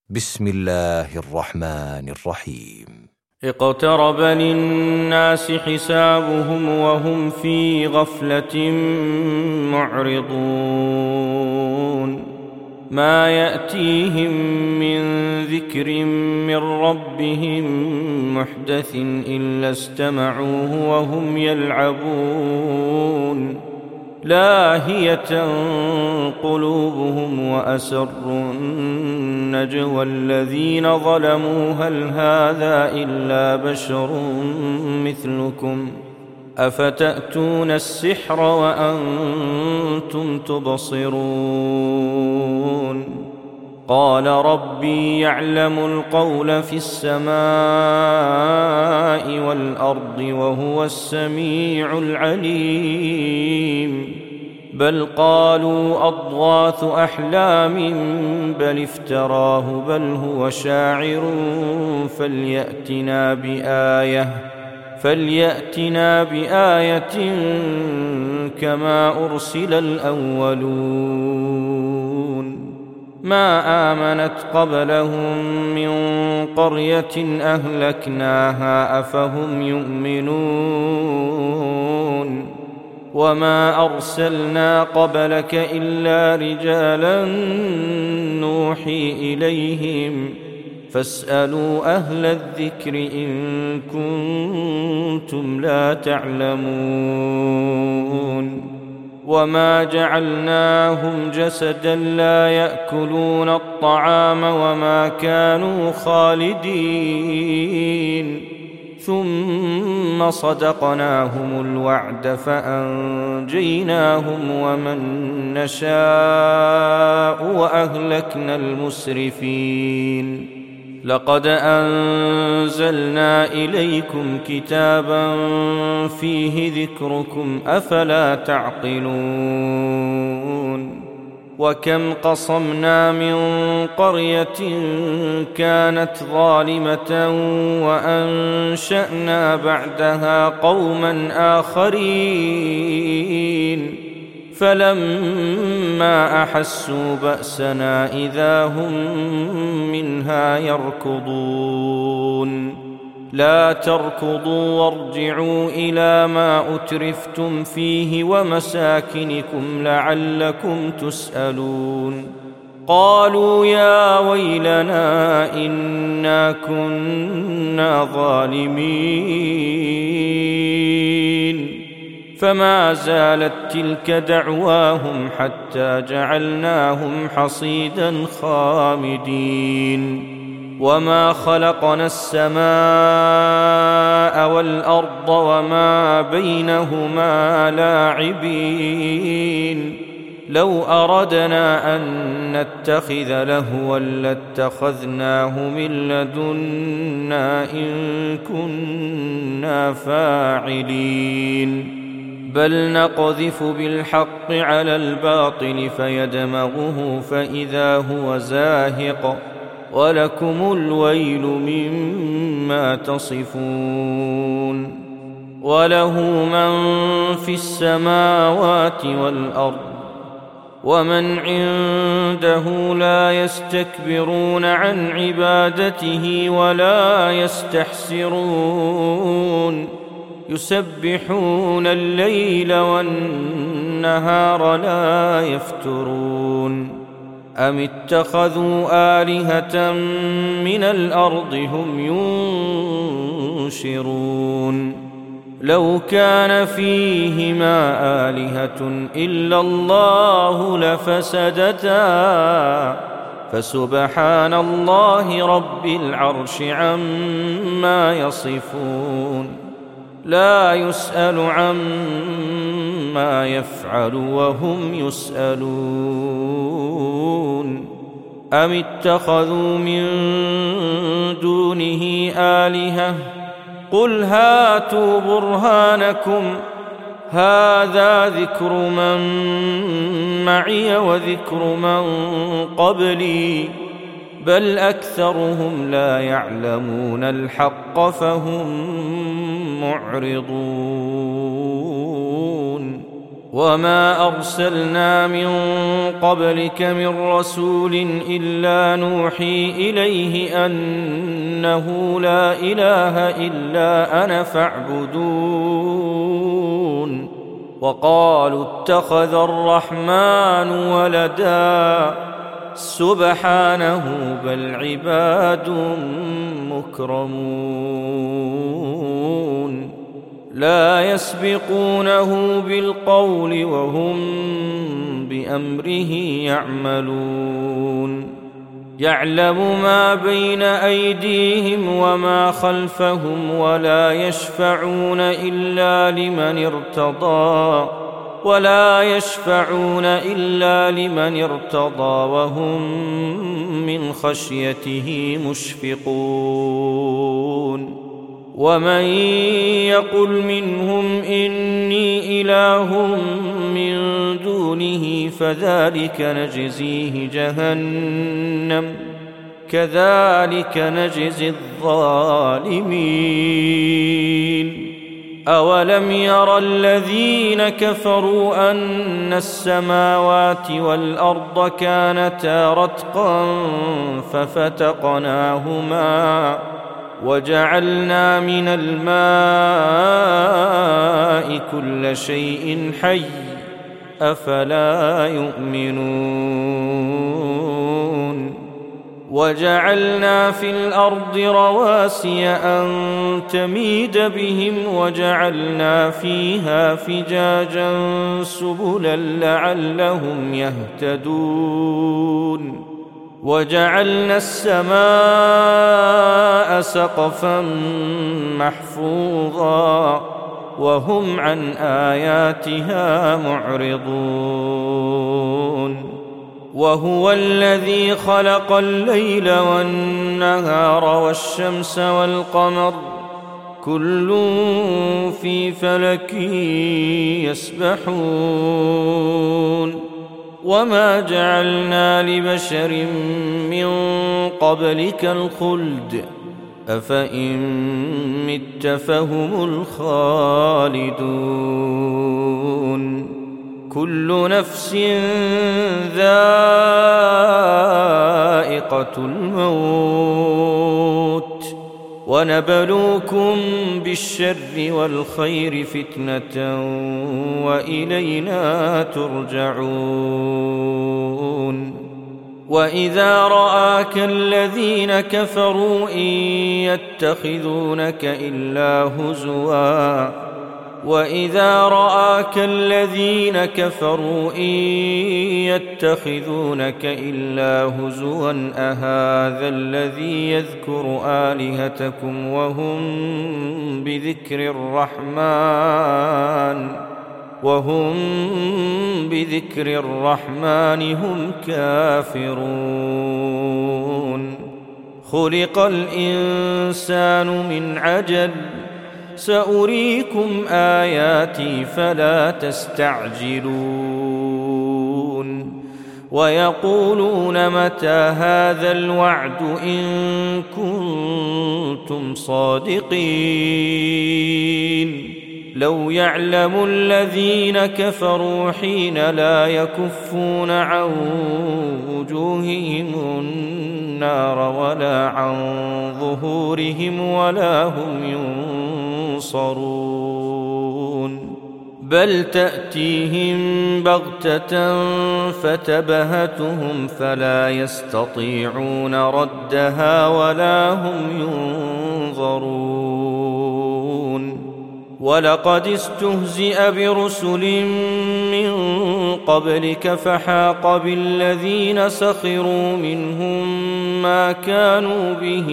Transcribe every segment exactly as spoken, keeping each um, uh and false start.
بسم الله الرحمن الرحيم. اقترب للناس حسابهم وهم في غفلة معرضون ما يأتيهم من ذكر من ربهم محدث إلا استمعوه وهم يلعبون لاهية قلوبهم وأسروا النجوى الذين ظلموا هل هذا إلا بشر مثلكم أفتأتون السحر وأنتم تبصرون قال ربي يعلم القول في السماء والأرض وهو السميع العليم بل قالوا أضغاث أحلام بل افتراه بل هو شاعر فليأتنا بآية فليأتنا بآية كما أرسل الأولون ما آمنت قبلهم من قرية أهلكناها أفهم يؤمنون وما أرسلنا قبلك إلا رجالا نوحي إليهم فاسألوا أهل الذكر إن كنتم لا تعلمون وما جعلناهم جسدا لا يأكلون الطعام وما كانوا خالدين ثم صدقناهم الوعد فأنجيناهم ومن نشاء وأهلكنا المسرفين لقد أنزلنا إليكم كتابا فيه ذكركم أفلا تعقلون وكم قصمنا من قرية كانت ظالمة وأنشأنا بعدها قوما آخرين فلما أحسوا بأسنا إذا هم منها يركضون لا تركضوا وارجعوا إلى ما أترفتم فيه ومساكنكم لعلكم تسألون قالوا يا ويلنا إنا كنا ظالمين فما زالت تلك دعواهم حتى جعلناهم حصيدا خامدين وما خلقنا السماء والأرض وما بينهما لاعبين لو أردنا أن نتخذ لهوا لاتخذناه من لدنا إن كنا فاعلين بل نقذف بالحق على الباطل فيدمغه فإذا هو زاهق ولكم الويل مما تصفون وله من في السماوات والأرض ومن عنده لا يستكبرون عن عبادته ولا يستحسرون يسبحون الليل والنهار لا يفترون أم اتخذوا آلهة من الأرض هم ينشرون لو كان فيهما آلهة إلا الله لفسدتا فسبحان الله رب العرش عما يصفون لا يسأل عما يفعل وهم يسألون أم اتخذوا من دونه آلهة قل هاتوا برهانكم هذا ذكر من معي وذكر من قبلي بل أكثرهم لا يعلمون الحق فهم معرضون وما أرسلنا من قبلك من رسول إلا نوحي إليه أنه لا إله إلا أنا فاعبدون. وقالوا اتخذ الرحمن ولدا سبحانه بل عباد مكرمون لا يسبقونه بالقول وهم بأمره يعملون. يعلم ما بين أيديهم وما خلفهم ولا يشفعون إلا لمن ارتضى ولا يشفعون إلا لمن ارتضى وهم من خشيته مشفقون. ومن يقل منهم إني إله من دونه فذلك نجزيه جهنم كذلك نجزي الظالمين. أولم ير الذين كفروا أن السماوات والأرض كانتا رتقا ففتقناهما وجعلنا من الماء كل شيء حي أفلا يؤمنون. وجعلنا في الأرض رواسي أن تميد بهم وجعلنا فيها فجاجا سبلا لعلهم يهتدون. وجعلنا السماء سقفا محفوظا وهم عن آياتها معرضون. وهو الذي خلق الليل والنهار والشمس والقمر كل في فلك يسبحون. وما جعلنا لبشر من قبلك الخلد أفإن مت فهم الخالدون. كل نفس ذائقة الموت ونبلوكم بالشر والخير فتنة وإلينا ترجعون. وإذا رآك الذين كفروا إن يتخذونك إلا هزوا وإذا رآك الذين كفروا إن يتخذونك إلا هزوا أهذا الذي يذكر آلهتكم وهم بذكر الرحمن وهم بذكر الرحمن هم كافرون. خلق الإنسان من عجل سأريكم آياتي فلا تستعجلون. ويقولون متى هذا الوعد إن كنتم صادقين. لو يعلم الذين كفروا حين لا يكفون عن وجوههم النار ولا عن ظهورهم ولا هم ينصرون. بل تأتيهم بغتة فتبهتهم فلا يستطيعون ردها ولا هم ينظرون. ولقد استهزئ برسل من قبلك فحاق بالذين سخروا منهم ما كانوا به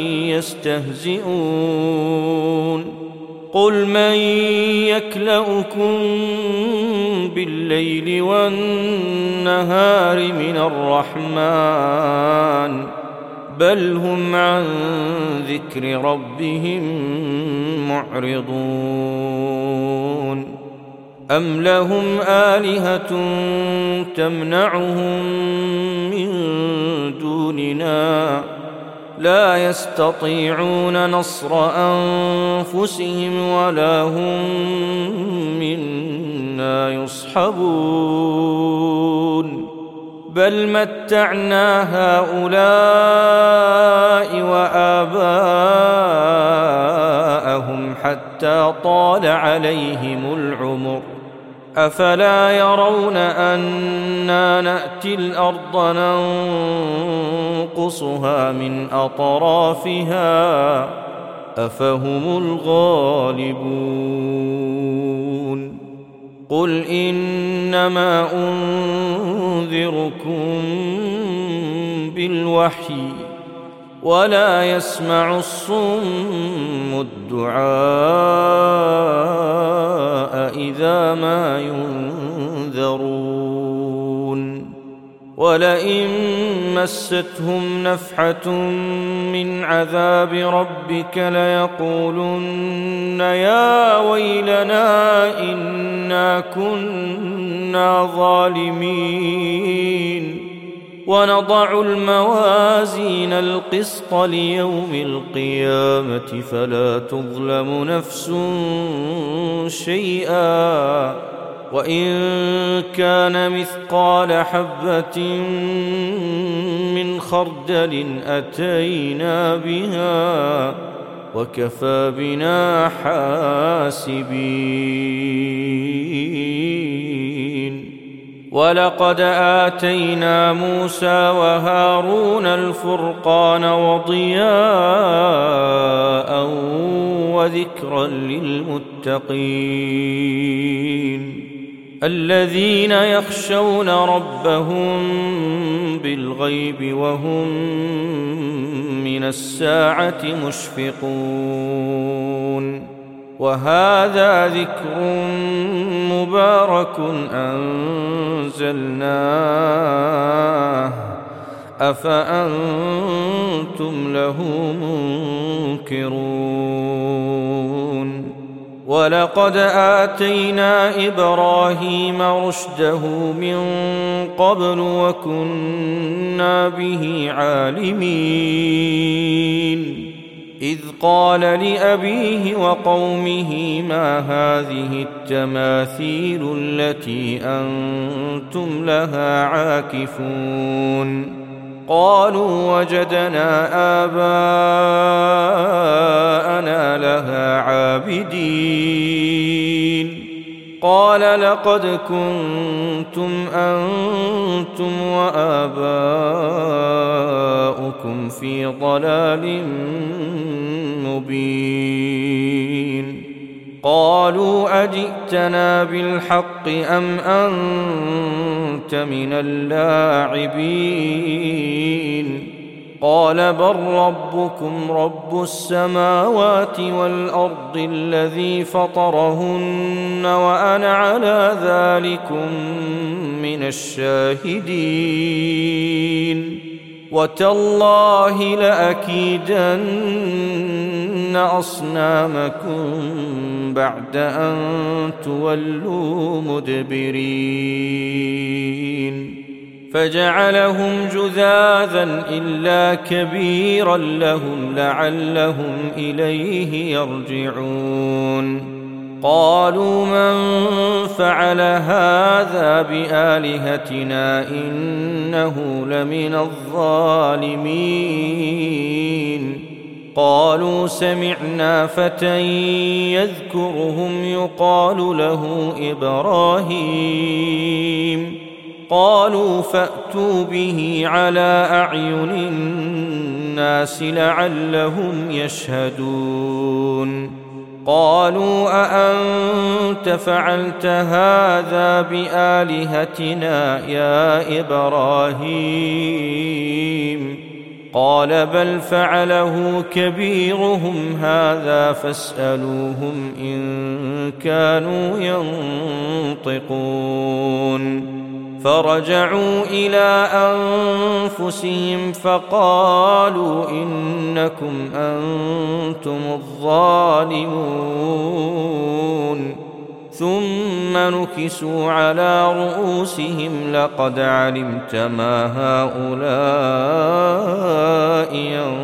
يستهزئون. قل من يكلؤكم بالليل والنهار من الرحمن بل هم عن ذكر ربهم معرضون. أم لهم آلهة تمنعهم من دوننا لا يستطيعون نصر أنفسهم ولا هم منا يصحبون بل متعنا هؤلاء وآباءهم حتى طال عليهم العمر أفلا يرون أنا نأتي الأرض ننقصها من أطرافها أفهم الغالبون قل إنما أنذركم بالوحي ولا يسمع الصم الدعاء إذا ما ينذرون ولئن مستهم نفحة من عذاب ربك ليقولن يا ويلنا إنا كنا ظالمين ونضع الموازين القسط ليوم القيامة فلا تظلم نفس شيئا وإن كان مثقال حبة من خردل أتينا بها وكفى بنا حاسبين ولقد آتينا موسى وهارون الفرقان وضياء وذكرا للمتقين الذين يخشون ربهم بالغيب وهم من الساعة مشفقون وهذا ذكر مبارك أنزلناه أفأنتم له منكرون ولقد آتينا إبراهيم رشده من قبل وكنا به عالمين إذ قال لأبيه وقومه ما هذه التماثيل التي أنتم لها عاكفون قالوا وجدنا آباءنا لها عابدين قال لقد كنتم أنتم وآباؤكم في ضلال مبين قالوا أجئتنا بالحق أم أنت من اللاعبين قال بل ربكم رب السماوات والأرض الذي فطرهن وأنا على ذلكم من الشاهدين وتالله لأكيدن أصنامكم بعد أن تولوا مدبرين فجعلهم جذاذا إلا كبيرا لهم لعلهم إليه يرجعون قالوا من فعل هذا بآلهتنا إنه لمن الظالمين قالوا سمعنا فتى يذكرهم يقال له إبراهيم قالوا فأتوا به على أعين الناس لعلهم يشهدون قالوا أأنت فعلت هذا بآلهتنا يا إبراهيم قال بل فعله كبيرهم هذا فاسألوهم إن كانوا ينطقون فرجعوا إلى أنفسهم فقالوا إنكم أنتم الظالمون ثم نكسوا على رؤوسهم لقد علمت ما هؤلاء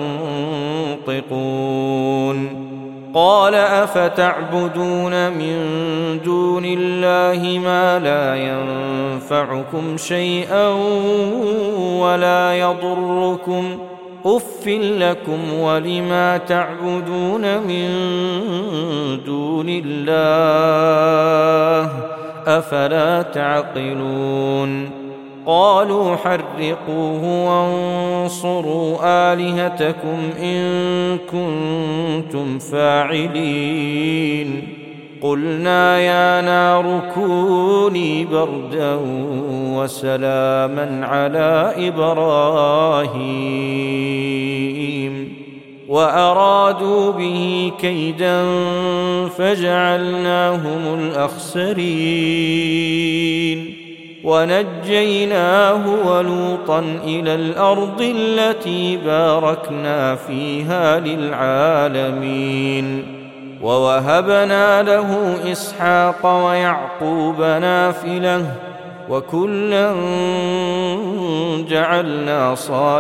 ينطقون قال أفتعبدون من دون الله ما لا ينفعكم شيئا ولا يضركم أف لكم ولما تعبدون من دون الله أفلا تعقلون قالوا حرقوه وانصروا آلهتكم إن كنتم فاعلين قلنا يا نار كوني بردا وسلاما على إبراهيم وأرادوا به كيدا فجعلناهم الأخسرين ونجيناه ولوطا إلى الأرض التي باركنا فيها للعالمين ووهبنا له إسحاق ويعقوب نافلة وكلا جعلنا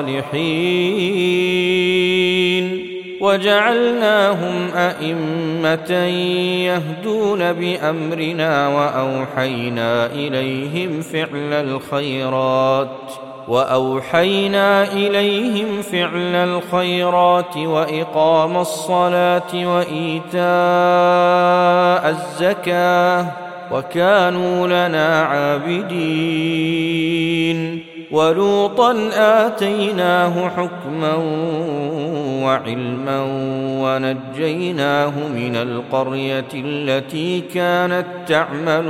صالحين وجعلناهم أئمة يهدون بأمرنا وأوحينا إليهم فعل الخيرات وأوحينا إليهم فعل الخيرات وإقام الصلاة وإيتاء الزكاة وكانوا لنا عابدين ولوطا آتيناه حكما وعلما ونجيناه من القرية التي كانت تعمل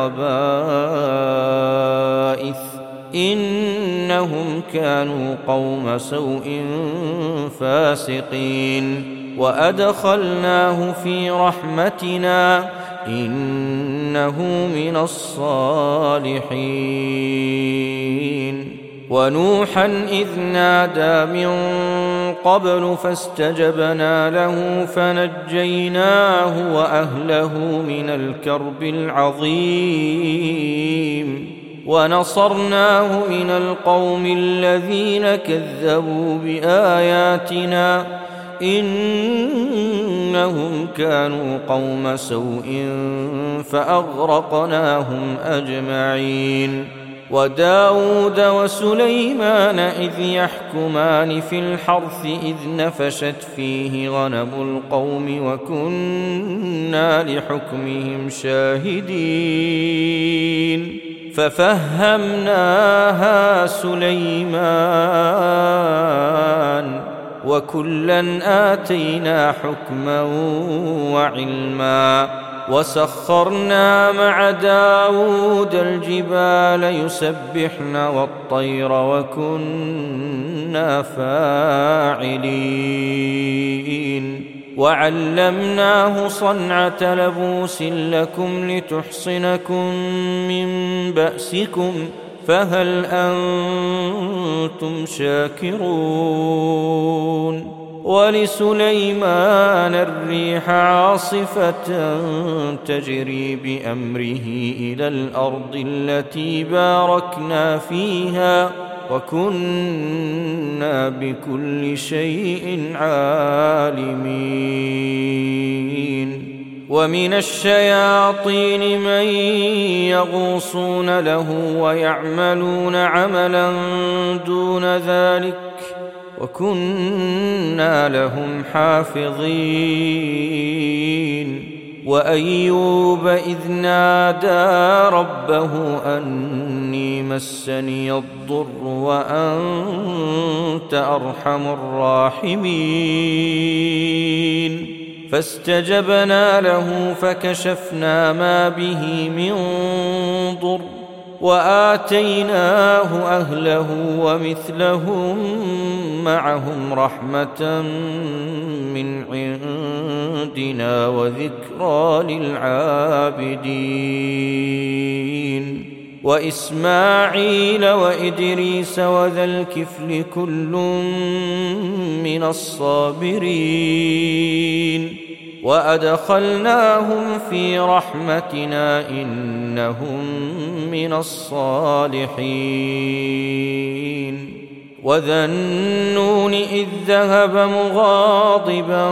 الخبائث إنهم كانوا قوم سوء فاسقين وأدخلناه في رحمتنا إنه من الصالحين ونوحا إذ نادى من قبل فاستجبنا له فنجيناه وأهله من الكرب العظيم ونصرناه من القوم الذين كذبوا بآياتنا إنهم كانوا قوم سوء فأغرقناهم أجمعين وداود وسليمان إذ يحكمان في الحرث إذ نفشت فيه غنم القوم وكنا لحكمهم شاهدين ففهمناها سليمان وكلا آتينا حكما وعلما وسخرنا مع داود الجبال يسبحن والطير وكنا فاعلين وعلمناه صنعة لبوس لكم لتحصنكم من بأسكم فهل أنتم شاكرون ولسليمان الريح عاصفة تجري بأمره إلى الأرض التي باركنا فيها وكنا بكل شيء عالمين ومن الشياطين من يغوصون له ويعملون عملا دون ذلك وكنا لهم حافظين وأيوب إذ نادى ربه أني مسني الضر وأنت أرحم الراحمين فاستجبنا له فكشفنا ما به من ضر وآتيناه أهله ومثلهم معهم رحمة من عندنا وذكرى للعابدين وإسماعيل وإدريس وذا الكفل كل من الصابرين وأدخلناهم في رحمتنا إنهم من الصالحين وذا النون إذ ذهب مغاضبا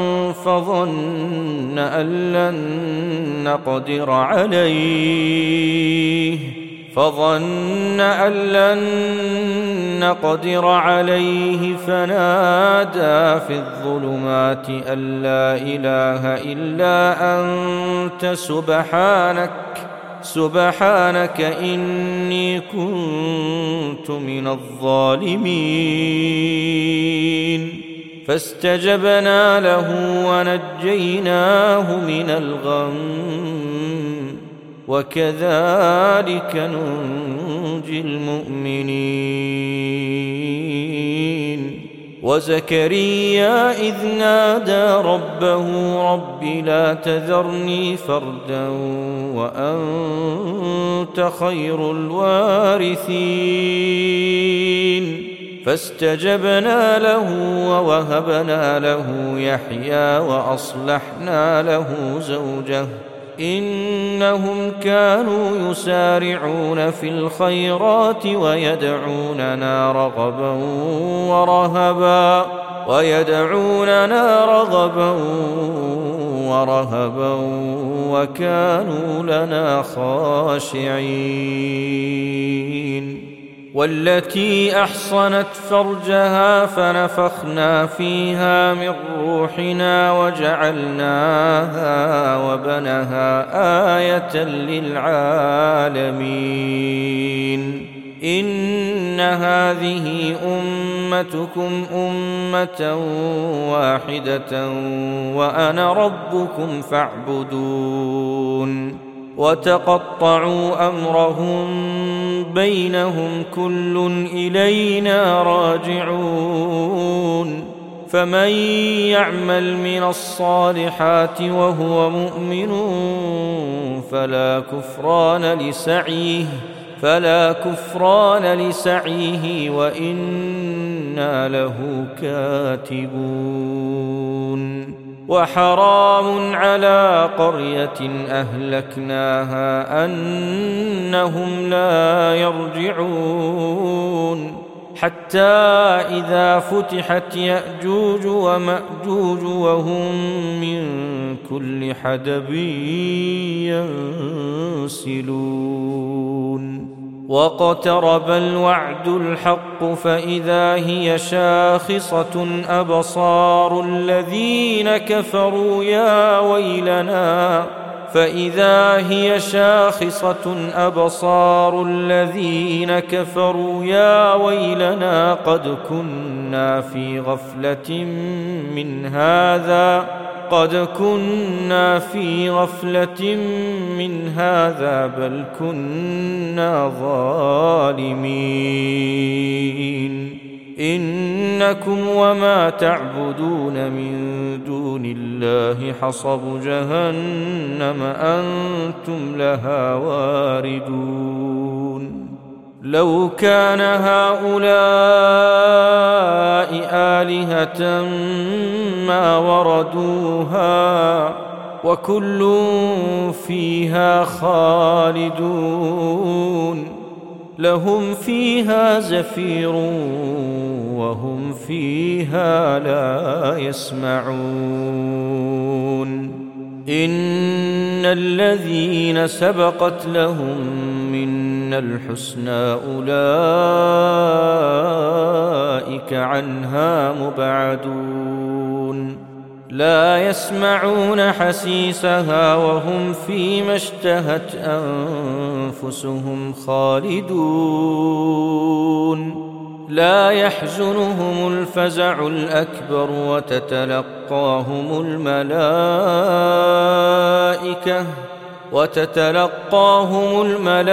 فظن أن لن نقدر عليه فظن أن لن نقدر عليه فنادى في الظلمات أن لا إله إلا أنت سبحانك سبحانك إني كنت من الظالمين فاستجبنا له ونجيناه من الغم وكذلك ننجي المؤمنين وزكريا إذ نادى ربه رب لا تذرني فردا وأنت خير الوارثين فاستجبنا له ووهبنا له يحيى وأصلحنا له زوجه إنهم كانوا يسارعون في الخيرات ويدعوننا رغبا ورهبا ويدعوننا رغبا ورهبا وكانوا لنا خاشعين والتي أحصنت فرجها فنفخنا فيها من روحنا وجعلناها وبنها آية للعالمين إن هذه أمتكم أمة واحدة وأنا ربكم فاعبدون وتقطعوا أمرهم بينهم كل إلينا راجعون فمن يعمل من الصالحات وهو مؤمن فلا كفران لسعيه فلا كفران لسعيه وإنا له كاتبون وحرام على قرية أهلكناها أنهم لا يرجعون حتى إذا فتحت يأجوج ومأجوج وهم من كل حدب ينسلون واقترب الوعد الحق فإذا هي شاخصة أبصار الذين كفروا يا ويلنا فإذا هي شاخصة أبصار الذين كفروا يا ويلنا قد كنا في غفلة من هذا قد كنا في غفلة من هذا بل كنا ظالمين إنكم وما تعبدون من دون الله حصب جهنم أنتم لها واردون لو كان هؤلاء آلهة ما وردوها وكل فيها خالدون لهم فيها زفير وهم فيها لا يسمعون إن الذين سبقت لهم منا الحسنى أولئك عنها مبعدون لا يسمعون حسيسها وهم فيما اشتهت أنفسهم خالدون لا يحزنهم الفزع الأكبر وتتلقاهم الملائكة وتتلقاهم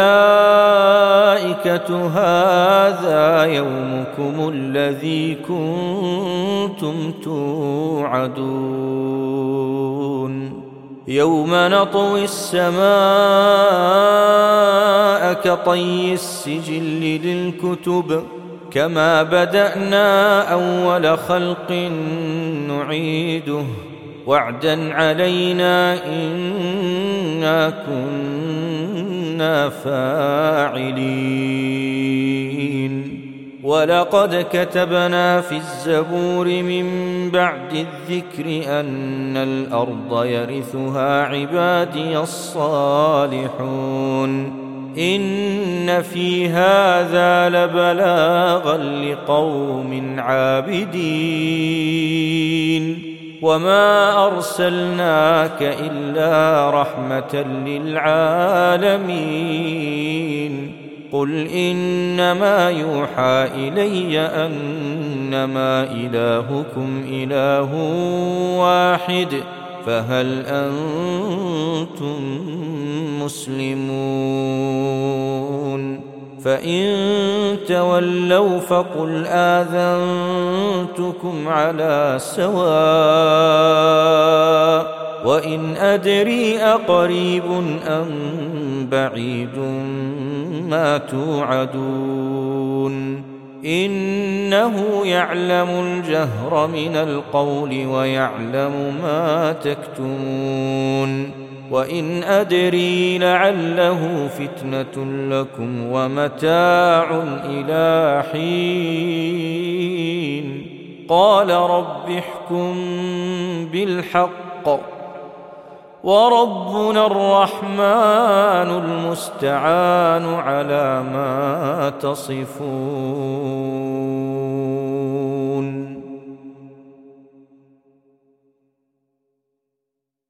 الملائكة هذا يومكم الذي كنتم توعدون يوم نطوي السماء كطي السجل للكتب كما بدأنا أول خلق نعيده وعدا علينا إنا كنا فاعلين ولقد كتبنا في الزبور من بعد الذكر أن الأرض يرثها عبادي الصالحون إن في هذا لبلاغا لقوم عابدين وما أرسلناك إلا رحمة للعالمين قل إنما يوحى إلي أنما إلهكم إله واحد فهل أنتم مسلمون فإن تولوا فقل آذنتكم على سواء وإن أدري أقريب أم بعيد ما توعدون إنه يعلم الجهر من القول ويعلم ما تكتمون وإن أدري لعله فتنة لكم ومتاع إلى حين قال رب احكم بالحق وربنا الرحمن المستعان على ما تصفون.